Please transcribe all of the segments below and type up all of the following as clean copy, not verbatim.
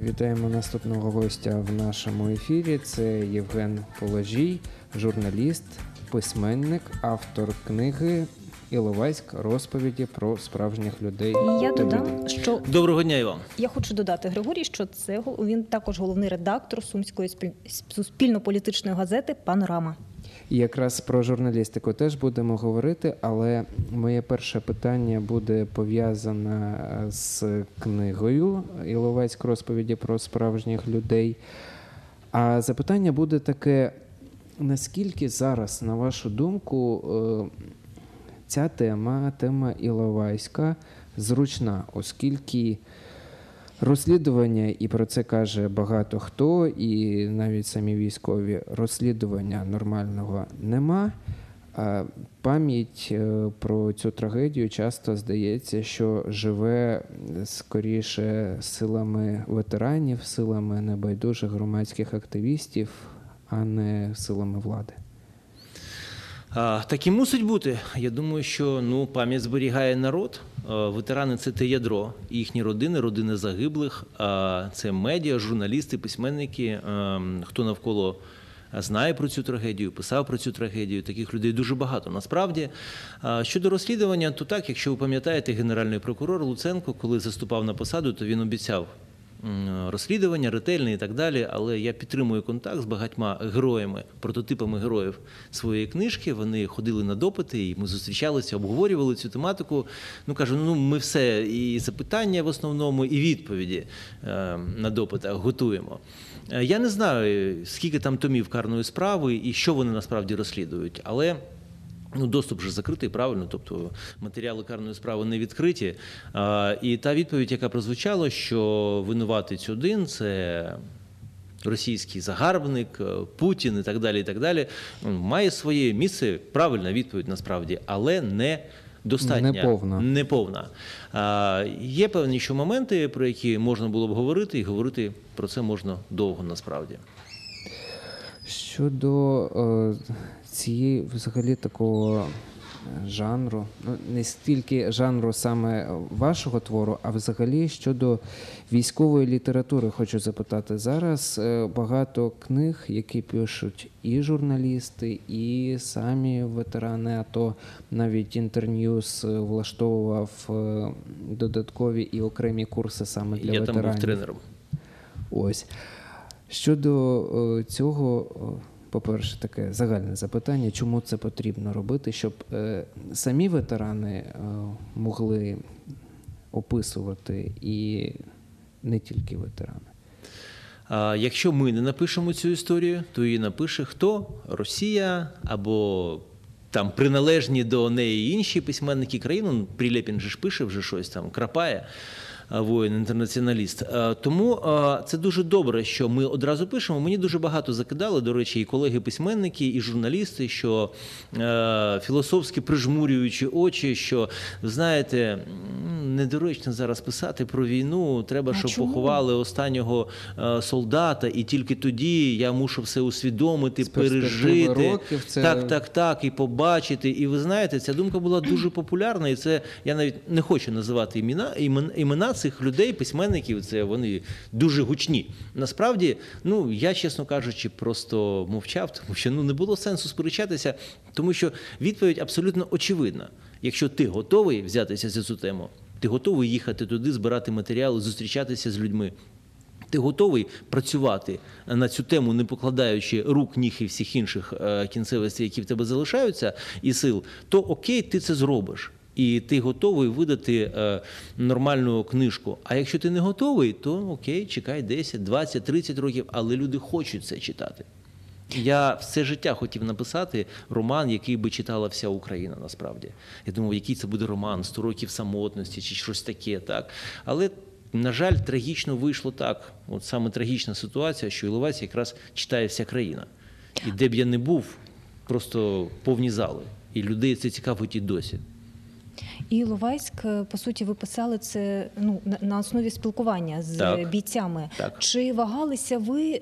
Вітаємо наступного гостя в нашому ефірі. Це Євген Положій, журналіст, письменник, автор книги «Іловайськ. Розповіді про справжніх людей». Я додам, що... Доброго дня і вам. Я хочу додати, Григорій, що він також головний редактор Сумської суспільно-політичної газети «Панорама». І якраз про журналістику теж будемо говорити, але моє перше питання буде пов'язане з книгою «Іловайськ. Розповіді про справжніх людей». А запитання буде таке: наскільки зараз, на вашу думку, ця тема Іловайська, зручна, оскільки розслідування, і про це каже багато хто, і навіть самі військові, розслідування нормального нема. Пам'ять про цю трагедію часто здається, що живе скоріше силами ветеранів, силами небайдужих громадських активістів, а не силами влади. Так і мусить бути. Я думаю, що пам'ять зберігає народ. Ветерани – це те ядро, їхні родини, родини загиблих, це медіа, журналісти, письменники, хто навколо знає про цю трагедію, писав про цю трагедію. Таких людей дуже багато. Насправді, щодо розслідування, то так, якщо ви пам'ятаєте, генеральний прокурор Луценко, коли заступав на посаду, то він обіцяв розслідування, ретельне і так далі, але я підтримую контакт з багатьма героями, прототипами героїв своєї книжки. Вони ходили на допити, і ми зустрічалися, обговорювали цю тематику. Кажу, ми все, і запитання в основному, і відповіді на допитах готуємо. Я не знаю, скільки там томів карної справи і що вони насправді розслідують, але доступ вже закритий, правильно, тобто матеріали карної справи не відкриті. І та відповідь, яка прозвучала, що винуватець один – це російський загарбник, Путін і так далі, має своє місце, правильна відповідь насправді, але не достатня. Неповна. Є певні моменти, про які можна було б говорити, і говорити про це можна довго насправді. Щодо цієї взагалі такого жанру, не стільки жанру саме вашого твору, а взагалі щодо військової літератури хочу запитати. Зараз багато книг, які пишуть і журналісти, і самі ветерани АТО, навіть Інтерньюз влаштовував додаткові і окремі курси саме для ветеранів. Я там був тренером. Ось. Щодо цього, по-перше, таке загальне запитання, чому це потрібно робити, щоб самі ветерани могли описувати, і не тільки ветерани. Якщо ми не напишемо цю історію, то її напише хто? Росія або там приналежні до неї інші письменники країни. Прилєпін же ж пише вже щось там, крапає. Воїн-інтернаціоналіст. Тому це дуже добре, що ми одразу пишемо. Мені дуже багато закидали, до речі, і колеги-письменники, і журналісти, що філософськи прижмурюючи очі, що, знаєте, недоречно зараз писати про війну, треба, щоб поховали останнього солдата, і тільки тоді я мушу все усвідомити, пережити, так, і побачити. І ви знаєте, ця думка була дуже популярна, і це, я навіть не хочу називати імена цих людей, письменників, це вони дуже гучні. Насправді, я, чесно кажучи, просто мовчав, тому що не було сенсу сперечатися, тому що відповідь абсолютно очевидна. Якщо ти готовий взятися за цю тему, ти готовий їхати туди, збирати матеріали, зустрічатися з людьми, ти готовий працювати на цю тему, не покладаючи рук, ніг і всіх інших кінцевостей, які в тебе залишаються, і сил, то окей, ти це зробиш. І ти готовий видати нормальну книжку. А якщо ти не готовий, то окей, чекай 10, 20, 30 років, але люди хочуть це читати. Я все життя хотів написати роман, який би читала вся Україна, насправді. Я думав, який це буде роман, 100 років самотності чи щось таке, так. Але, на жаль, трагічно вийшло так. От саме трагічна ситуація, що Іловайськ якраз читає вся країна. І де б я не був, просто повні зали. І людей це цікавить і досі. І Іловайськ, по суті, ви писали це на основі спілкування з бійцями. Так. Чи вагалися ви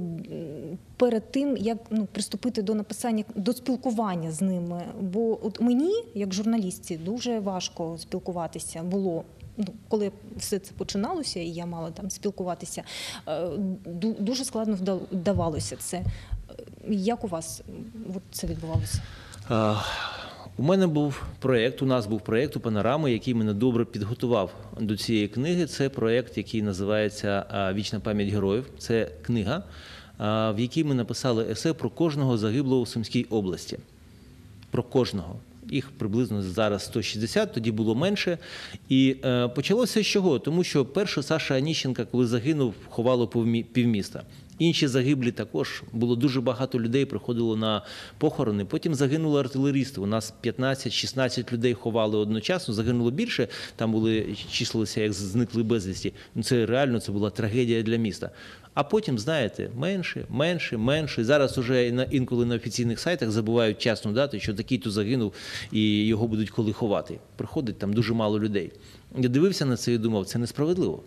перед тим, як приступити до спілкування з ними? Бо от мені, як журналістці, дуже важко спілкуватися було коли все це починалося, і я мала там спілкуватися, дуже складно вдавалося це. Як у вас це відбувалося? У мене був проєкт, у нас був проєкт у «Панорами», який мене добре підготував до цієї книги. Це проєкт, який називається «Вічна пам'ять героїв». Це книга, в якій ми написали есе про кожного загиблого у Сумській області. Про кожного. Їх приблизно зараз 160, тоді було менше. І почалося з чого? Тому що перший Саша Аніщенка, коли загинув, ховало півміста. Інші загиблі також. Було дуже багато людей, приходило на похорони. Потім загинули артилерісти. У нас 15-16 людей ховали одночасно, загинуло більше. Там були, числилися, як зникли безвісті. Це реально, це була трагедія для міста. А потім, знаєте, менше. Зараз уже інколи на офіційних сайтах забувають часну дату, що такий-то загинув і його будуть коли ховати. Приходить там дуже мало людей. Я дивився на це і думав, це несправедливо.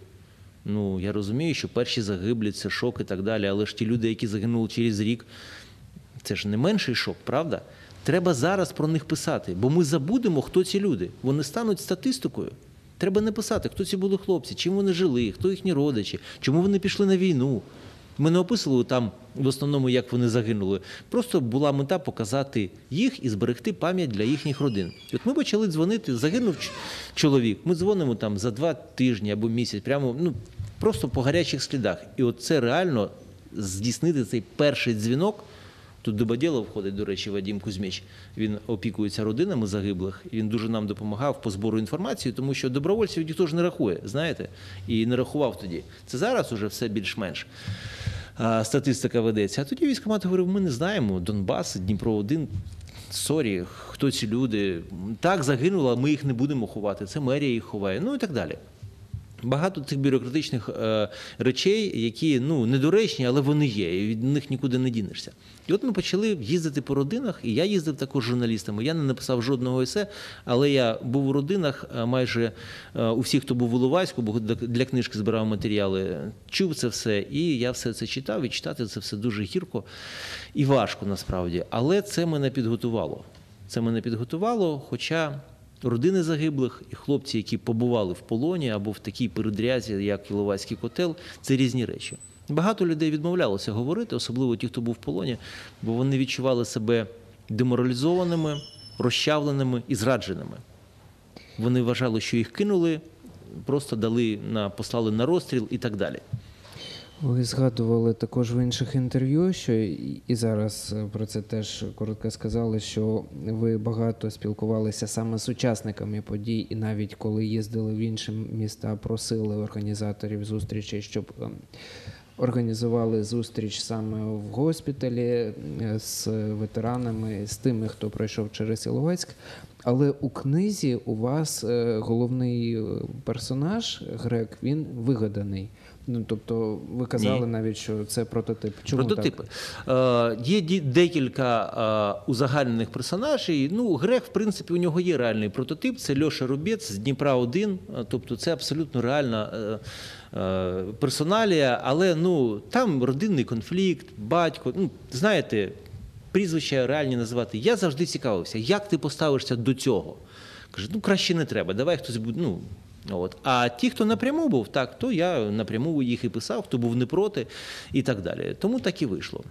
Я розумію, що перші загиблі – це шок і так далі, але ж ті люди, які загинули через рік, це ж не менший шок, правда? Треба зараз про них писати, бо ми забудемо, хто ці люди. Вони стануть статистикою. Треба не писати, хто ці були хлопці, чим вони жили, хто їхні родичі, чому вони пішли на війну. Ми не описували там в основному, як вони загинули. Просто була мета показати їх і зберегти пам'ять для їхніх родин. І от ми почали дзвонити, загинув чоловік, ми дзвонимо там за 2 тижні або місяць, прямо просто по гарячих слідах. І от це реально здійснити цей перший дзвінок. Тут до Бадєла входить, до речі, Вадим Кузьміч. Він опікується родинами загиблих, і він дуже нам допомагав по збору інформації, тому що добровольців ніхто ж не рахує, знаєте, і не рахував тоді. Це зараз уже все більш-менш. Статистика ведеться. А тоді військкомат говорив, ми не знаємо, Донбас, Дніпро-1, сорі, хто ці люди. Так, загинуло, а ми їх не будемо ховати, це мерія їх ховає, і так далі. Багато цих бюрократичних речей, які недоречні, але вони є, і від них нікуди не дінешся. І от ми почали їздити по родинах, і я їздив також з журналістами. Я не написав жодного есе, але я був у родинах майже у всіх, хто був у Іловайську, бо для книжки збирав матеріали, чув це все, і я все це читав, і читати це все дуже гірко і важко насправді. Але це мене підготувало. Хоча родини загиблих і хлопці, які побували в полоні або в такій передрязі, як Іловайський котел, це різні речі. Багато людей відмовлялося говорити, особливо ті, хто був в полоні, бо вони відчували себе деморалізованими, розчавленими і зрадженими. Вони вважали, що їх кинули, просто послали на розстріл і так далі. Ви згадували також в інших інтерв'ю, що і зараз про це теж коротко сказали, що ви багато спілкувалися саме з учасниками подій, і навіть коли їздили в інші міста, просили організаторів зустрічей, щоб організували зустріч саме в госпіталі з ветеранами, з тими, хто пройшов через Іловайськ. Але у книзі у вас головний персонаж, грек, він вигаданий. Тобто ви казали навіть, що це прототип. Чому прототипи. Так? Є декілька узагальнених персонажів. Грек, в принципі, у нього є реальний прототип. Це Льоша Рубець з Дніпра-1. Тобто це абсолютно реальна персоналія. Але там родинний конфлікт, батько. Знаєте, прізвища реальні називати. Я завжди цікавився, як ти поставишся до цього. Каже, краще не треба, давай хтось буде, А ті, хто напряму був, то я напряму їх і писав, хто був не проти і так далі. Тому так і вийшло.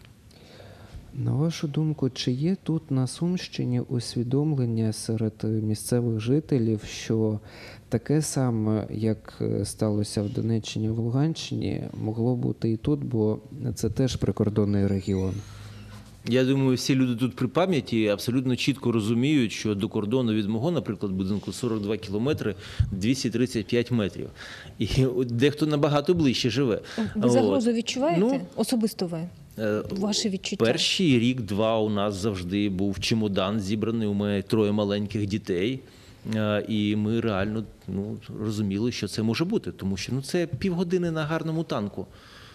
На вашу думку, чи є тут на Сумщині усвідомлення серед місцевих жителів, що таке саме, як сталося в Донеччині, в Луганщині, могло бути і тут, бо це теж прикордонний регіон? Я думаю, всі люди тут при пам'яті абсолютно чітко розуміють, що до кордону від мого, наприклад, будинку 42 кілометри, 235 метрів. І дехто набагато ближче живе. Ви загрозу відчуваєте? Особисто ви? Ваші відчуття? Перший рік-два у нас завжди був чемодан зібраний, у мене 3 маленьких дітей. І ми реально розуміли, що це може бути, тому що це півгодини на гарному танку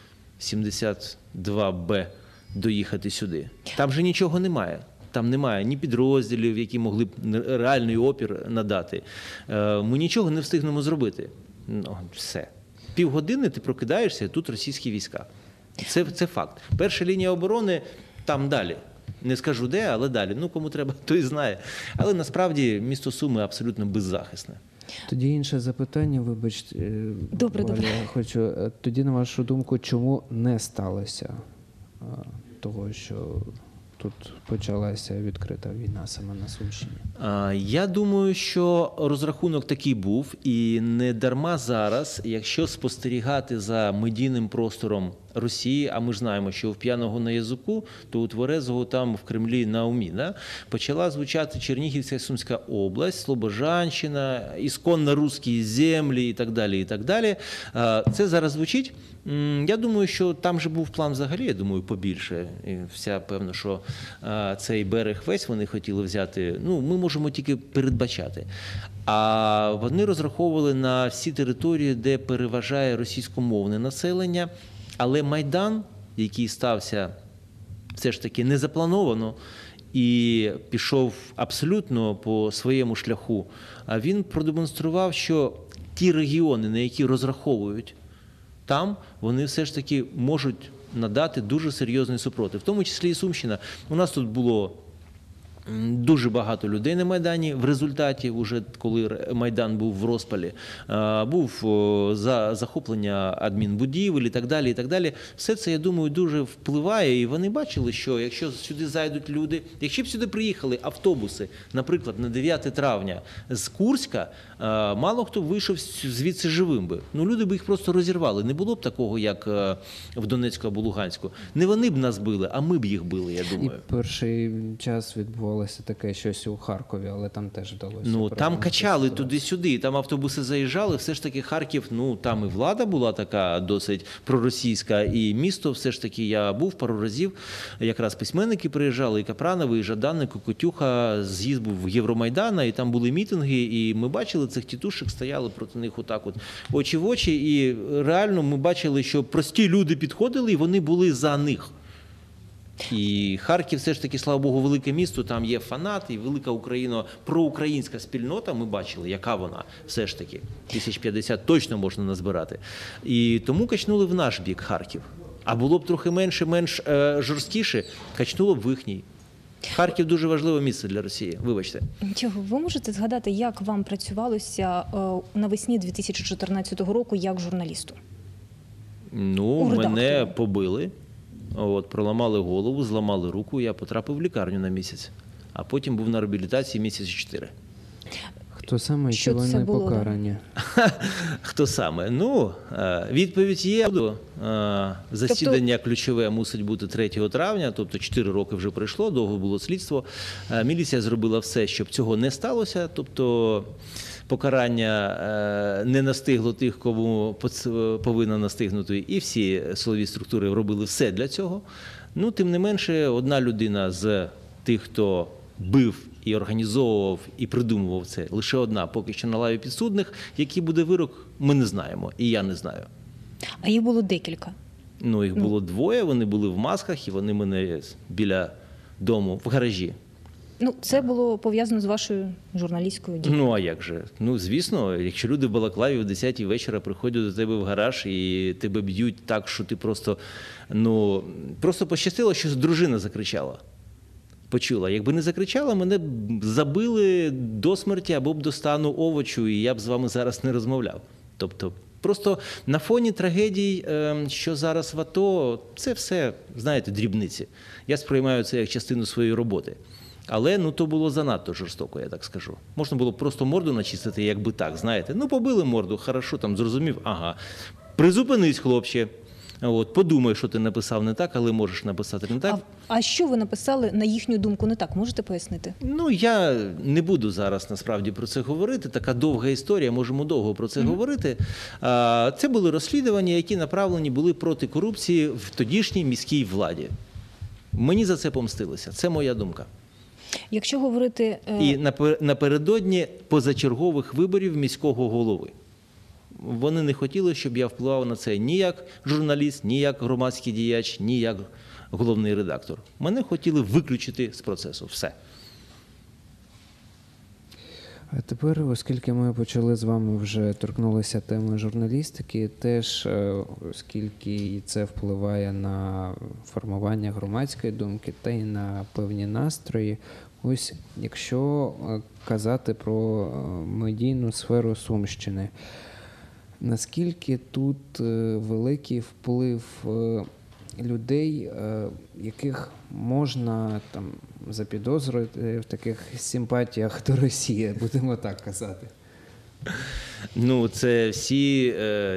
72Б. Доїхати сюди. Там же нічого немає. Там немає ні підрозділів, які могли б реальний опір надати. Ми нічого не встигнемо зробити. Все. Півгодини ти прокидаєшся, і тут російські війська. Це факт. Перша лінія оборони там далі. Не скажу де, але далі. Кому треба, той знає. Але насправді місто Суми абсолютно беззахисне. Тоді інше запитання, вибачте, Добре, Валя, добре. я хочу. Тоді, на вашу думку, чому не сталося того, що тут почалася відкрита війна саме на Сумщині? Я думаю, що розрахунок такий був, і не дарма зараз, якщо спостерігати за медійним простором Росії, а ми ж знаємо, що в п'яного на язику, то у тверезого там в Кремлі на умі, да? Почала звучати Чернігівська і Сумська область, Слобожанщина, ісконно русські землі і так далі, і так далі. Це зараз звучить. Я думаю, що там же був план взагалі, я думаю, побільше. І певно, що цей берег весь вони хотіли взяти. Ну, ми можемо тільки передбачати. А вони розраховували на всі території, де переважає російськомовне населення. Але Майдан, який стався все ж таки незаплановано і пішов абсолютно по своєму шляху, він продемонстрував, що ті регіони, на які розраховують, там вони все ж таки можуть надати дуже серйозний супротив. В тому числі і Сумщина. У нас тут було дуже багато людей на Майдані. В результаті, вже коли Майдан був в розпалі, був захоплення адмінбудівель і так далі, і так далі. Все це, я думаю, дуже впливає. І вони бачили, що якщо сюди зайдуть люди, якщо б сюди приїхали автобуси, наприклад, на 9 травня з Курська, мало хто вийшов звідси живим би. Ну, люди б їх просто розірвали. Не було б такого, як в Донецьку або Луганську. Не вони б нас били, а ми б їх били, я думаю. І перший час відбувалося таке щось у Харкові, але там теж вдалося. Ну, там качали туди-сюди, там автобуси заїжджали, все ж таки Харків, ну, там і влада була така досить проросійська, і місто все ж таки, я був пару разів, якраз письменники приїжджали, і Капранови, і Жаданик, і Котюха, з'їзд був в Євромайдана, і там були мітинги, і ми бачили цих тітушек, стояли проти них отак от очі в очі, і реально ми бачили, що прості люди підходили, і вони були за них. І Харків все ж таки, слава Богу, велике місто, там є фанати, і велика проукраїнська спільнота, ми бачили, яка вона все ж таки. 1050 точно можна назбирати. І тому качнули в наш бік Харків. А було б трохи менш жорсткіше, качнуло б в їхній. Харків дуже важливе місце для Росії, вибачте. Чого, ви можете згадати, як вам працювалося навесні 2014 року як журналісту? Ну, У редакторі. мене побили. От, проламали голову, зламали руку, я потрапив в лікарню на місяць, а потім був на реабілітації місяці 4. Хто саме, Що які це вони було? покарані? Хто саме? Ну, відповідь є. Засідання ключове мусить бути 3 травня, тобто 4 роки вже пройшло, довго було слідство. Міліція зробила все, щоб цього не сталося, тобто покарання не настигло тих, кому повинно настигнути, і всі силові структури робили все для цього. Ну, тим не менше, одна людина з тих, хто бив і організовував, і придумував це, лише одна, поки що на лаві підсудних. Який буде вирок, ми не знаємо, і я не знаю. А їх було декілька. Ну, їх було 2, вони були в масках, і вони мене біля дому, в гаражі. Ну, це було пов'язано з вашою журналістською дією. Ну, а як же? Ну, звісно, якщо люди в балаклаві в 10-й вечора приходять до тебе в гараж і тебе б'ють так, що ти просто, ну, просто пощастило, що дружина закричала. Почула. Якби не закричала, мене б забили до смерті або б до стану овочу, і я б з вами зараз не розмовляв. Тобто, просто на фоні трагедій, що зараз в АТО, це все, знаєте, дрібниці. Я сприймаю це як частину своєї роботи. Але, ну, то було занадто жорстоко, я так скажу. Можна було просто морду начистити, якби так, знаєте. Ну, побили морду, хорошо, там, зрозумів, ага. Призупинись, хлопче. От, подумай, що ти написав не так, але можеш написати не так. А що ви написали, на їхню думку, не так? Можете пояснити? Ну, я не буду зараз насправді про це говорити. Така довга історія, можемо довго про це говорити. Це були розслідування, які направлені були проти корупції в тодішній міській владі. Мені за це помстилися. Це моя думка. Якщо говорити... І напередодні позачергових виборів міського голови. Вони не хотіли, щоб я впливав на це ні як журналіст, ні як громадський діяч, ні як головний редактор. Мене хотіли виключити з процесу. Все. А тепер, оскільки ми почали з вами вже торкнулися теми журналістики, теж оскільки і це впливає на формування громадської думки та й на певні настрої, Ось якщо казати про медійну сферу Сумщини, наскільки тут великий вплив людей, яких можна там запідозрити в таких симпатіях до Росії, будемо так казати? Ну, це всі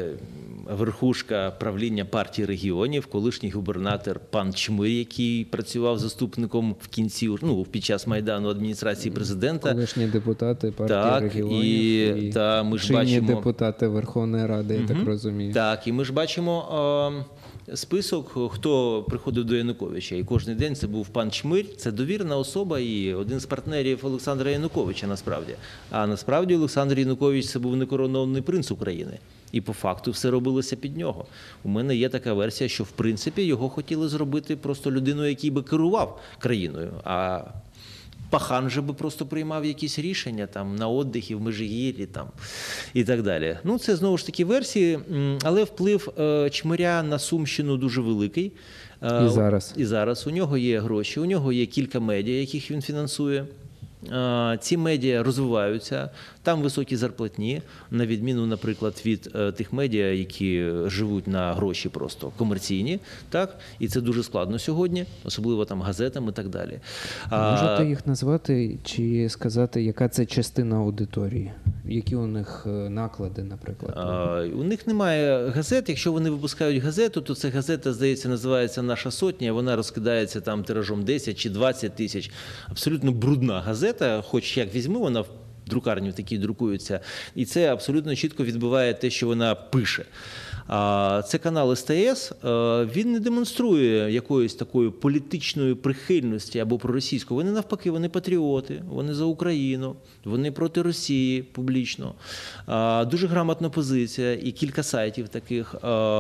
верхушка правління партії регіонів, колишній губернатор пан Чмир, який працював заступником в кінці, ну, під час Майдану адміністрації президента. Колишні депутати партії Так, регіонів і та ми ж чинні бачимо депутати Верховної Ради, я так розумію. Так, і ми ж бачимо список, хто приходив до Януковича. І кожен день це був пан Чмир, це довірена особа і один з партнерів Олександра Януковича насправді. А насправді Олександр Янукович це був некоронований принц України. І по факту все робилося під нього. У мене є така версія, що в принципі його хотіли зробити просто людиною, який би керував країною. А Пахан же би просто приймав якісь рішення там на віддихі в Межигір'ї там і так далі. Ну, це знову ж таки версії, але вплив Чмиря на Сумщину дуже великий. І зараз. І зараз у нього є гроші, у нього є кілька медіа, яких він фінансує. Ці медіа розвиваються, там високі зарплатні, на відміну, наприклад, від тих медіа, які живуть на гроші просто комерційні, так? І це дуже складно сьогодні, особливо там газетам і так далі. Можете їх назвати чи сказати, яка це частина аудиторії? Які у них наклади, наприклад? У них немає газет. Якщо вони випускають газету, то ця газета, здається, називається «Наша сотня», вона розкидається там тиражом 10 чи 20 тисяч. Абсолютно брудна газета, хоч як візьми, вона в друкарні такі друкуються. І це абсолютно чітко відбиває те, що вона пише. Це канал СТС, він не демонструє якоїсь такої політичної прихильності або проросійської. Вони навпаки, вони патріоти, вони за Україну, вони проти Росії публічно. Дуже грамотна позиція і кілька сайтів таких.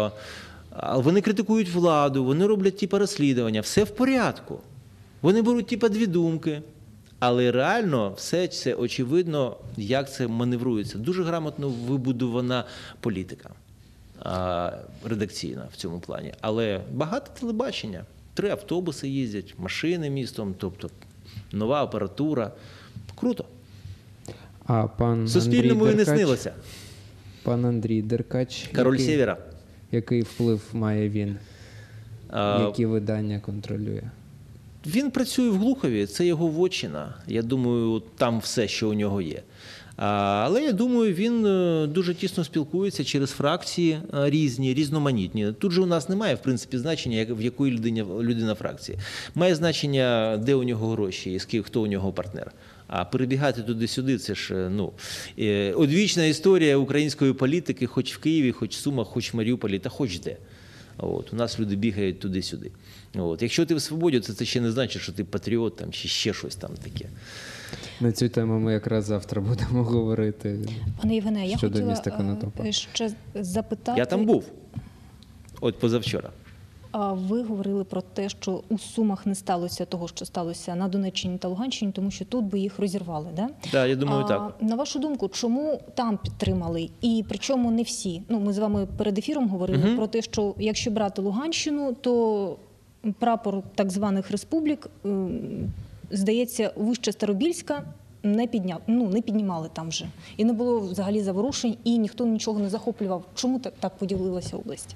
Вони критикують владу, вони роблять типу розслідування, все в порядку. Вони беруть типу дві думки. Але реально все це очевидно, як це маневрується. Дуже грамотно вибудована політика редакційна в цьому плані. Але багато телебачення. 3 автобуси їздять, машини містом, тобто нова апаратура. Круто. А пан Суспільному Андрій і не Деркач, снилося. пан Андрій Деркач, Король Сєвєра. який вплив має він? Які видання контролює? Він працює в Глухові, це його вотчина. Я думаю, там все, що у нього є. Але я думаю, він дуже тісно спілкується через фракції різні, різноманітні. Тут же у нас немає, в принципі, значення, в якої людина фракції. Має значення, де у нього гроші і хто у нього партнер. А перебігати туди-сюди – це ж одвічна історія української політики, хоч в Києві, хоч в Сумах, хоч в Маріуполі, та хоч де. У нас люди бігають туди-сюди. Якщо ти в свободі, це ще не значить, що ти патріот там, чи ще щось там таке. На цю тему ми якраз завтра будемо говорити. Пане Євгене, я щодо хотіла міста Конотопа. ще запитати. Я там був, позавчора. Ви говорили про те, що у Сумах не сталося того, що сталося на Донеччині та Луганщині, тому що тут би їх розірвали, да? Так, я думаю, так. На вашу думку, чому там підтримали? І причому не всі? Ну, ми з вами перед ефіром говорили про те, що якщо брати Луганщину, то прапор так званих республік, здається, вище Старобільська не піднімали там вже. І не було взагалі заворушень, і ніхто нічого не захоплював. Чому так поділилася область?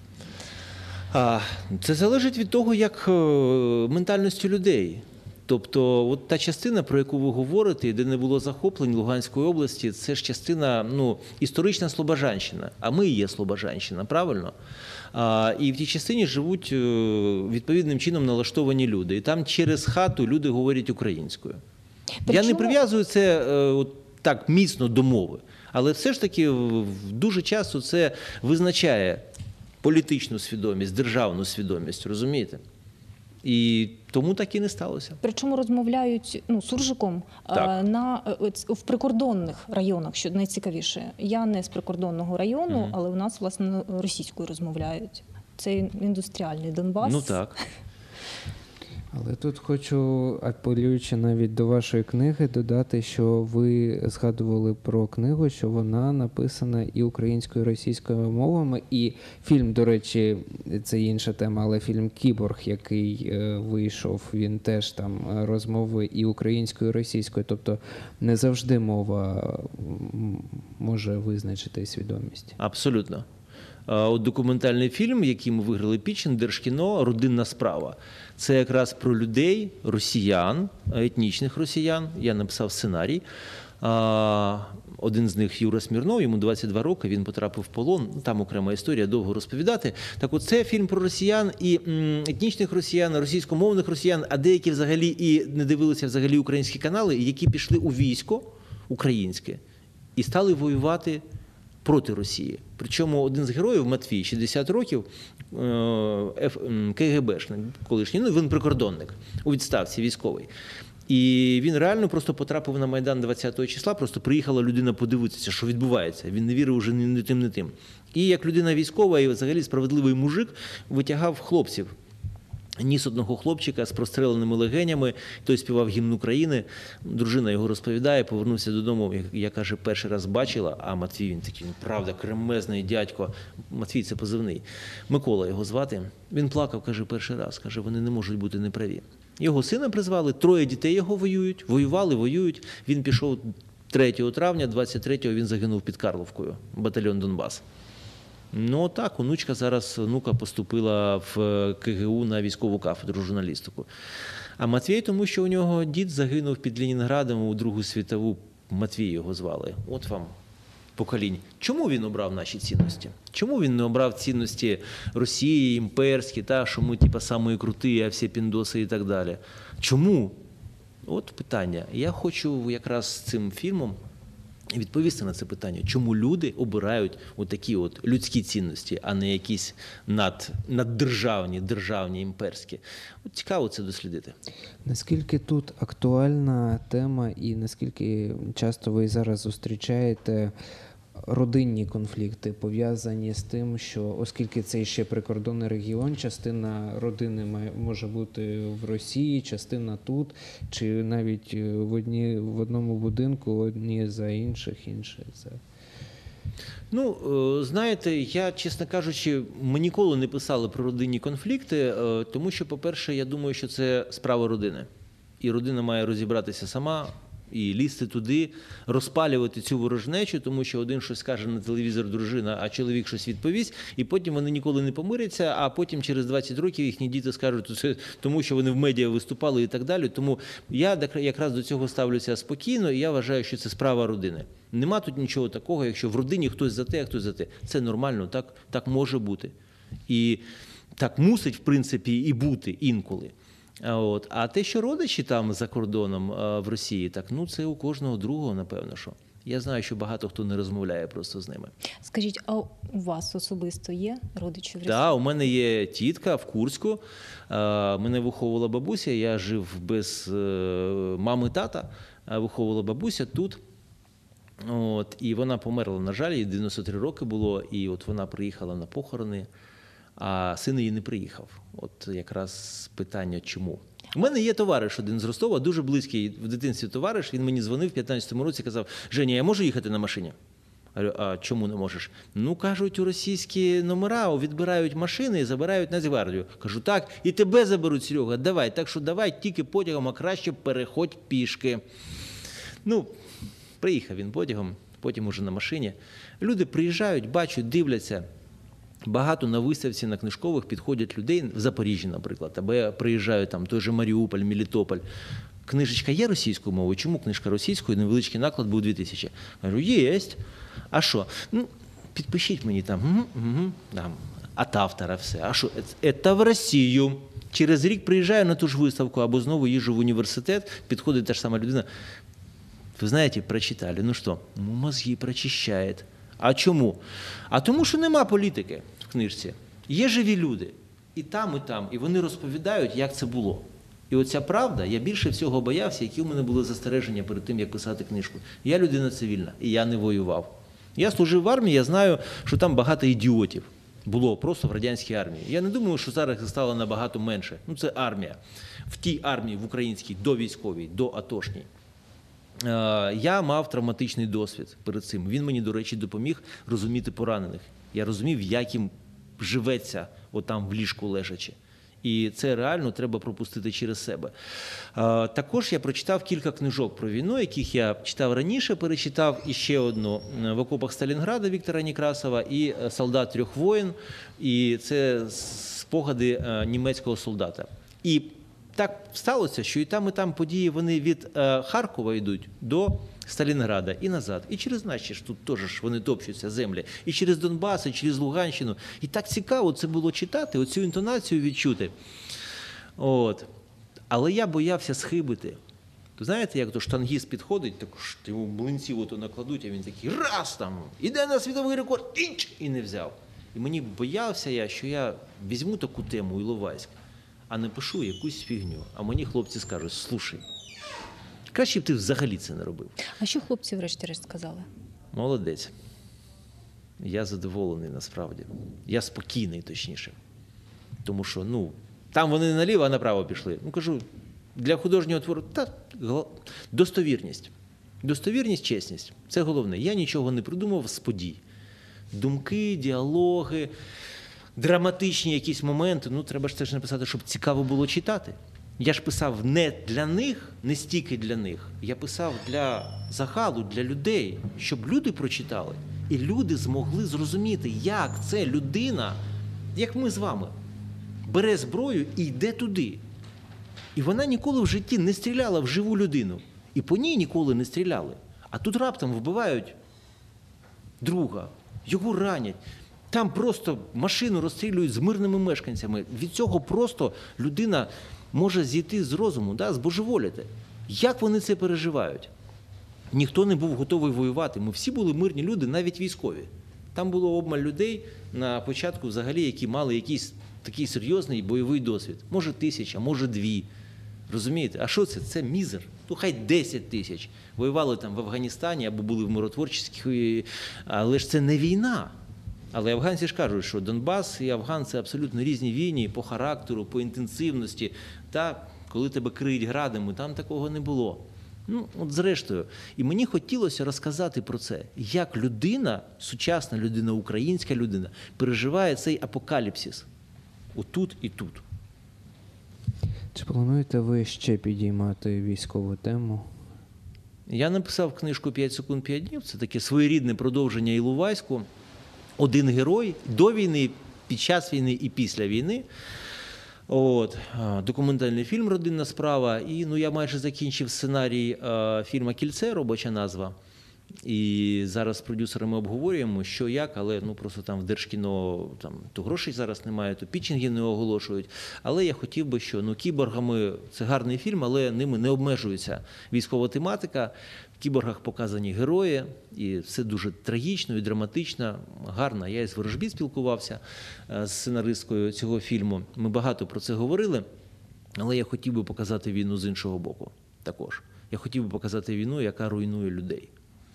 Це залежить від того, як ментальності людей. Тобто, от та частина, про яку ви говорите, де не було захоплень Луганської області, це ж частина, історична Слобожанщина. А ми і є Слобожанщина, правильно? І в тій частині живуть відповідним чином налаштовані люди. І там через хату люди говорять українською. Я не прив'язую це так міцно до мови. Але все ж таки дуже часто це визначає політичну свідомість, державну свідомість, розумієте? І тому так і не сталося. Причому розмовляють суржиком в прикордонних районах, що найцікавіше. Я не з прикордонного району, але у нас, власне, російською розмовляють. Це індустріальний Донбас. Ну так. Але тут хочу, апелюючи навіть до вашої книги, додати, що ви згадували про книгу, що вона написана і українською, і російською мовами. І фільм, до речі, це інша тема, але фільм «Кіборг», який вийшов, він теж там розмови і українською, і російською. Тобто не завжди мова може визначити свідомість. Абсолютно. От документальний фільм, який ми виграли Пітчин, Держкіно «Родинна справа». Це якраз про людей, росіян, етнічних росіян. Я написав сценарій. Один з них Юра Смірнов, йому 22 роки, він потрапив в полон. Там окрема історія, довго розповідати. Так от це фільм про росіян і етнічних росіян, російськомовних росіян, а деякі взагалі і не дивилися взагалі українські канали, які пішли у військо українське і стали воювати проти Росії. Причому один з героїв, Матвій, 60 років, КГБшник колишній, ну він прикордонник, у відставці військовий. І він реально просто потрапив на Майдан 20-го числа, просто приїхала людина подивитися, що відбувається. Він не вірив уже ні тим, ні тим. І як людина військова і взагалі справедливий мужик витягав хлопців. Ніс одного хлопчика з простреленими легенями, той співав гімн України. Дружина його розповідає, повернувся додому, я, каже, перший раз бачила, а Матвій, він такий, правда, кремезний дядько. Матвій – це позивний. Микола його звати. Він плакав, каже, перший раз, каже, вони не можуть бути неправі. Його сина призвали, 3 дітей його воюють, воюють. Він пішов 3 травня, 23-го він загинув під Карловкою, батальйон Донбас. Ну так, онука поступила в КГУ на військову кафедру журналістику. А Матвій, тому що у нього дід загинув під Ленінградом у Другу світову, Матвій його звали. От вам поколінь. Чому він обрав наші цінності? Чому він не обрав цінності Росії, імперські, що ми самі круті, а всі піндоси і так далі? Чому? От питання. Я хочу якраз цим фільмом відповісти на це питання, чому люди обирають такі людські цінності, а не якісь наддержавні, державні, імперські. Цікаво це дослідити. Наскільки тут актуальна тема і наскільки часто ви зараз зустрічаєте родинні конфлікти, пов'язані з тим, що оскільки це ще прикордонний регіон, частина родини може бути в Росії, частина тут, чи навіть в одному будинку одні за інших, інші за... Ну, знаєте, я, чесно кажучи, ми ніколи не писали про родинні конфлікти, тому що, по-перше, я думаю, що це справа родини. І родина має розібратися сама, і лізти туди, розпалювати цю ворожнечу, тому що один щось скаже на телевізор дружина, а чоловік щось відповість, і потім вони ніколи не помиряться, а потім через 20 років їхні діти скажуть, це тому що вони в медіа виступали і так далі. Тому я якраз до цього ставлюся спокійно, і я вважаю, що це справа родини. Нема тут нічого такого, якщо в родині хтось за те, а хтось за те. Це нормально, так може бути. І так мусить, в принципі, і бути інколи. А те, що родичі там за кордоном в Росії, це у кожного другого, напевно, що. Я знаю, що багато хто не розмовляє просто з ними. Скажіть, а у вас особисто є родичі в Росії? Так, у мене є тітка в Курську, мене виховувала бабуся, я жив без мами, тата, виховувала бабуся тут. І вона померла, на жаль, їй 93 роки було, і вона приїхала на похорони. А син її не приїхав. От якраз питання, чому. У мене є товариш один з Ростова, дуже близький в дитинстві товариш, він мені дзвонив в 15-му році, казав, Женя, я можу їхати на машині? А чому не можеш? Ну, кажуть, у російські номера відбирають машини і забирають Нацгвардію. Кажу, так, і тебе заберуть, Серега, давай, так що давай тільки потягом, а краще переходь пішки. Ну, приїхав він потягом, потім уже на машині. Люди приїжджають, бачать, дивляться. Багато на виставці, на книжкових підходять людей в Запоріжжі, наприклад, або приїжджають там той же Маріуполь, Мелітополь. Книжечка є російською мовою? Чому книжка російською? Невеличкий наклад був 2000. Кажу, єсть. А що? Ну, підпишіть мені там. От автора все. А що? Це в Росію. Через рік приїжджаю на ту ж виставку, або знову їжджу в університет, підходить та ж сама людина. Ви знаєте, прочитали. Ну що? Мозги прочищає. А чому? А тому, що нема політики в книжці. Є живі люди. І там, і вони розповідають, як це було. І оця правда, я більше всього боявся, які у мене були застереження перед тим, як писати книжку. Я людина цивільна, і я не воював. Я служив в армії, я знаю, що там багато ідіотів. було просто в радянській армії. Я не думаю, що зараз їх стало набагато менше. Ну, це армія. В тій армії, в українській, до військовій, до атошній. Я мав травматичний досвід перед цим. Він мені, до речі, допоміг розуміти поранених. Я розумів, як їм живеться отам в ліжку лежачи. І це реально треба пропустити через себе. Також я прочитав кілька книжок про війну, яких я читав раніше, перечитав і ще одну «В окопах Сталінграда» Віктора Некрасова і «Солдат трьох воїн». І це спогади німецького солдата. І так сталося, що і там події, вони від Харкова йдуть до Сталінграда і назад. І через нас ж тут теж ж вони топчуться землі. І через Донбас, і через Луганщину. І так цікаво це було читати, оцю інтонацію відчути. От. Але я боявся схибити. То знаєте, як то штангіст підходить, так йому млинці ото накладуть, а він такий раз там, іде на світовий рекорд, і не взяв. І мені боявся я, що я візьму таку тему Іловайськ, а напишу якусь фігню. А мені хлопці скажуть: слушай, краще б ти взагалі це не робив. А що хлопці врешті-решт сказали? Молодець. Я задоволений насправді. Я спокійний, точніше. Тому що, там вони не наліво, а направо пішли. Кажу, для художнього твору, достовірність. Достовірність, чесність. Це головне. Я нічого не придумав з подій. Думки, діалоги, драматичні якісь моменти. Треба ж теж написати, щоб цікаво було читати. Я ж писав не для них, не стільки для них. Я писав для загалу, для людей, щоб люди прочитали. І люди змогли зрозуміти, як це людина, як ми з вами, бере зброю і йде туди. І вона ніколи в житті не стріляла в живу людину. І по ній ніколи не стріляли. А тут раптом вбивають друга, його ранять. Там просто машину розстрілюють з мирними мешканцями. Від цього просто людина може зійти з розуму, збожеволіти. Як вони це переживають? Ніхто не був готовий воювати. Ми всі були мирні люди, навіть військові. Там було обмаль людей на початку взагалі, які мали якийсь такий серйозний бойовий досвід. Може 1000, може 2. Розумієте? А що це? Це мізер. Хай 10 тисяч. Воювали там в Афганістані або були в миротворчих, але ж це не війна. Але афганці ж кажуть, що Донбас і Афган – це абсолютно різні війни по характеру, по інтенсивності. Та коли тебе криють градами, там такого не було. От зрештою. І мені хотілося розказати про це, як людина, сучасна людина, українська людина, переживає цей апокаліпсис. Отут і тут. Чи плануєте ви ще підіймати військову тему? Я написав книжку «5 секунд, 5 днів». Це таке своєрідне продовження Іловайську. Один герой до війни, під час війни і після війни. Документальний фільм «Родинна справа». І я майже закінчив сценарій фільму «Кільце», робоча назва. І зараз з продюсерами обговорюємо, що як, але просто там в Держкіно то грошей зараз немає, то пітчинги не оголошують. Але я хотів би, що «Кіборгами» – це гарний фільм, але ними не обмежується військова тематика. В «Кіборгах» показані герої, і все дуже трагічно і драматично, гарно. Я із Ворожбіт спілкувався з сценаристкою цього фільму. Ми багато про це говорили, але я хотів би показати війну з іншого боку також. Я хотів би показати війну, яка руйнує людей.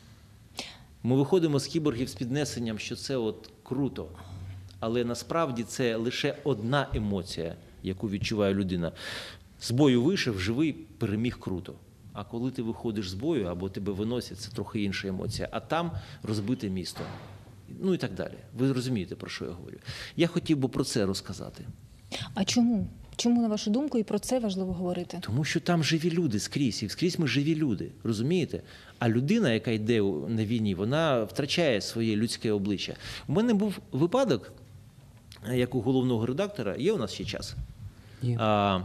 Ми виходимо з кіборгів з піднесенням, що це круто, але насправді це лише одна емоція, яку відчуває людина. З бою вийшов, живий, переміг круто. А коли ти виходиш з бою або тебе виносять, це трохи інша емоція. А там розбите місто. І так далі. Ви розумієте, про що я говорю. Я хотів би про це розказати. А чому? Чому, на вашу думку, і про це важливо говорити? Тому що там живі люди скрізь, і скрізь ми живі люди, розумієте? А людина, яка йде на війні, вона втрачає своє людське обличчя. У мене був випадок, як у головного редактора, є у нас ще час? Є.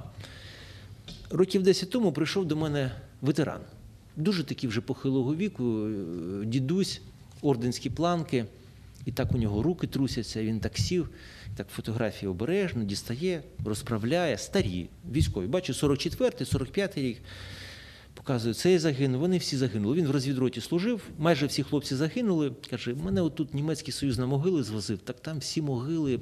Років 10 тому прийшов до мене ветеран. Дуже такий вже похилого віку, дідусь, орденські планки. І так у нього руки трусяться, він так сів, так фотографії обережно, дістає, розправляє. Старі, військові. Бачу, 44-й, 45-й рік. Показує, цей загинув, вони всі загинули. Він в розвідроті служив, майже всі хлопці загинули. Каже, мене отут Німецький Союз на могили звозив, так там всі могили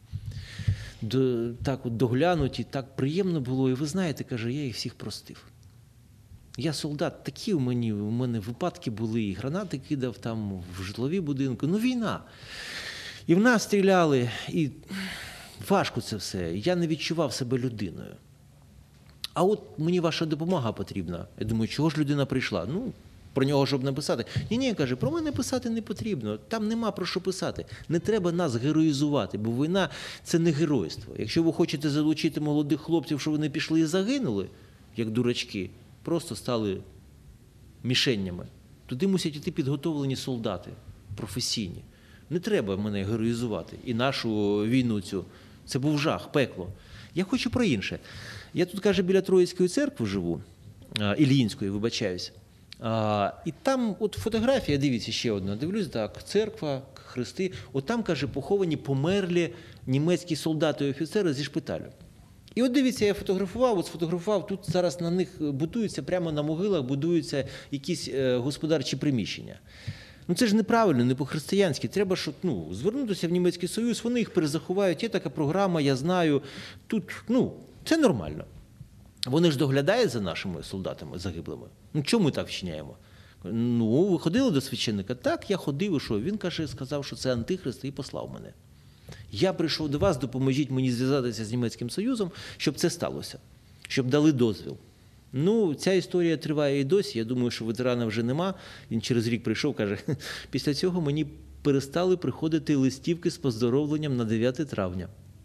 так доглянуті, так приємно було. І ви знаєте, каже, я їх всіх простив. Я солдат, такі у мене випадки були, і гранати кидав там в житлові будинки. Війна. І в нас стріляли, і важко це все. Я не відчував себе людиною. А от мені ваша допомога потрібна. Я думаю, чого ж людина прийшла? Ну, про нього, щоб написати. Ні, каже, про мене писати не потрібно. Там нема про що писати. Не треба нас героїзувати, бо війна – це не геройство. Якщо ви хочете залучити молодих хлопців, щоб вони пішли і загинули, як дурачки, просто стали мішеннями, туди мусять йти підготовлені солдати, професійні. Не треба мене героїзувати. І нашу війну цю. Це був жах, пекло. Я хочу про інше. Я тут, каже, біля Троїцької церкви живу, Ільїнської, вибачаюсь. І там от фотографія, дивіться, ще одна. Дивлюсь, так, церква, хрести. От там, каже, поховані померлі німецькі солдати і офіцери зі шпиталю. І от дивіться, я сфотографував, тут зараз на них будуються, прямо на могилах будуються якісь господарчі приміщення. Ну це ж неправильно, не по-християнськи. Треба, щоб звернутися в Німецький Союз, вони їх перезаховають. Є така програма, я знаю. Тут, це нормально. Вони ж доглядають за нашими солдатами загиблими. Ну чому ми так вчиняємо? Ну, ви ходили до священника? Так, я ходив, і що? Він, каже, сказав, що це антихрист, і послав мене. Я прийшов до вас, допоможіть мені зв'язатися з Німецьким Союзом, щоб це сталося, щоб дали дозвіл. Ну, ця історія триває і досі. Я думаю, що ветерана вже нема. Він через рік прийшов, каже, після цього мені перестали приходити листівки з поздоровленням на 9 травня.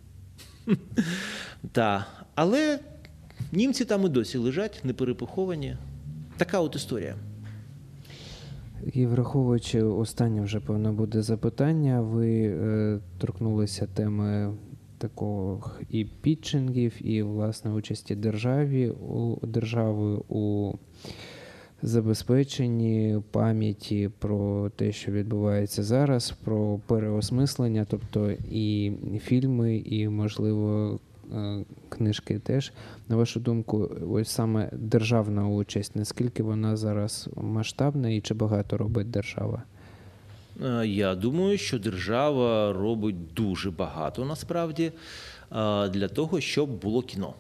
Так, але німці там і досі лежать, не перепоховані. Така от історія. І враховуючи останнє вже, певно, буде запитання, ви торкнулися теми такого і пітчингів, і, власне, участі держави у забезпеченні пам'яті про те, що відбувається зараз, про переосмислення, тобто і фільми, і, можливо, книжки теж. На вашу думку, ось саме державна участь, наскільки вона зараз масштабна і чи багато робить держава? Я думаю, що держава робить дуже багато, насправді, для того, щоб було кіно.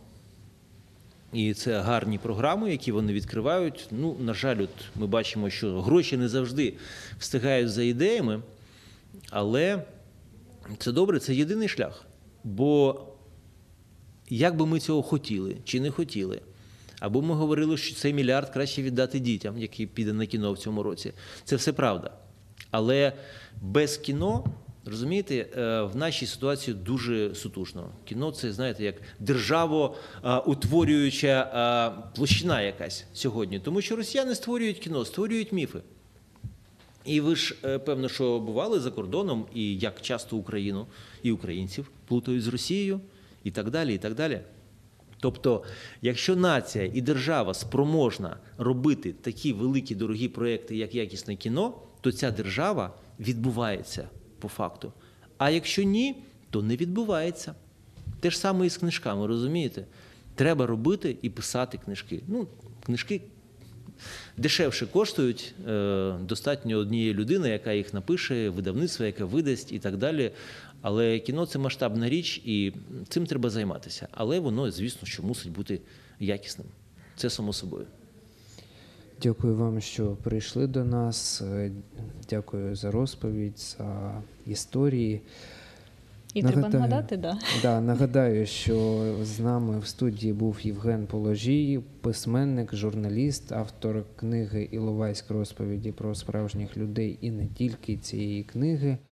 І це гарні програми, які вони відкривають. Ну, на жаль, от ми бачимо, що гроші не завжди встигають за ідеями, але це добре, це єдиний шлях. Бо як би ми цього хотіли чи не хотіли, або ми говорили, що цей мільярд краще віддати дітям, який піде на кіно в цьому році. Це все правда. Але без кіно, розумієте, в нашій ситуації дуже сутужно. Кіно – це, знаєте, як державоутворююча площина якась сьогодні. Тому що росіяни створюють кіно, створюють міфи. І ви ж, певно, що бували за кордоном, і як часто Україну і українців плутають з Росією, і так далі, і так далі. Тобто, якщо нація і держава спроможна робити такі великі, дорогі проекти, як якісне кіно, то ця держава відбувається по факту. А якщо ні, то не відбувається. Те ж саме і з книжками, розумієте? Треба робити і писати книжки. Ну, книжки дешевше коштують, достатньо однієї людини, яка їх напише, видавництво, яке видасть і так далі. Але кіно – це масштабна річ, і цим треба займатися. Але воно, звісно, що мусить бути якісним. Це само собою. Дякую вам, що прийшли до нас. Дякую за розповідь, за історії. І треба нагадати, да. Да, нагадаю, що з нами в студії був Євген Положій, письменник, журналіст, автор книги «Іловайськ. Розповіді про справжніх людей» і не тільки цієї книги.